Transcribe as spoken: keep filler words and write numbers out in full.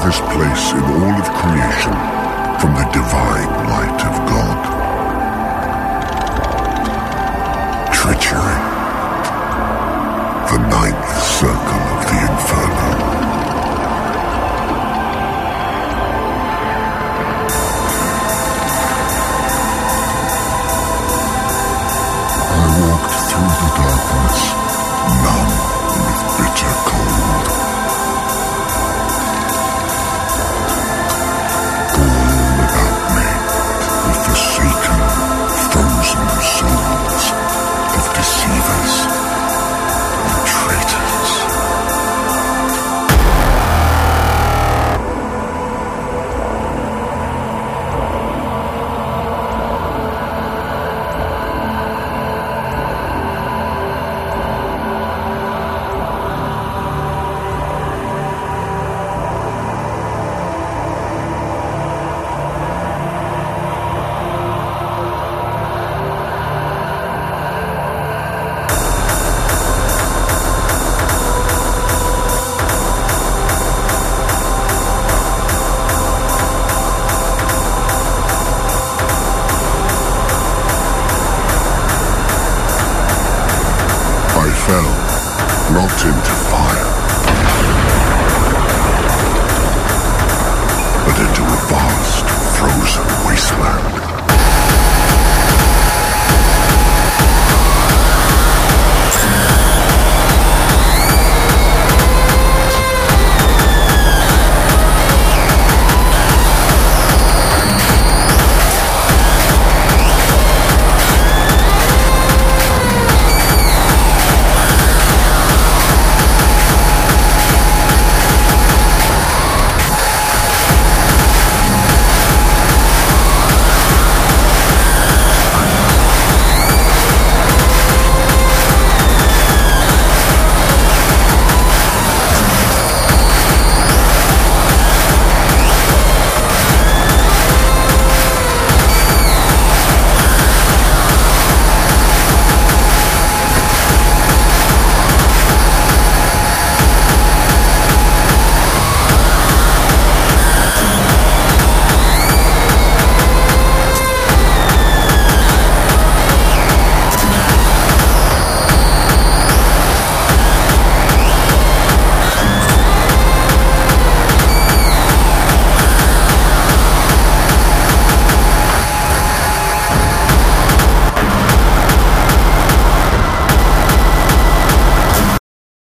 farthest place in all of creation from the divine light of God. Treachery. The ninth circle of the Inferno. I walked through the darkness, numb with bitter cold. All about me were forsaken, frozen souls of deceivers and traitors. I fell, not into fire, but into a vast, frozen wasteland.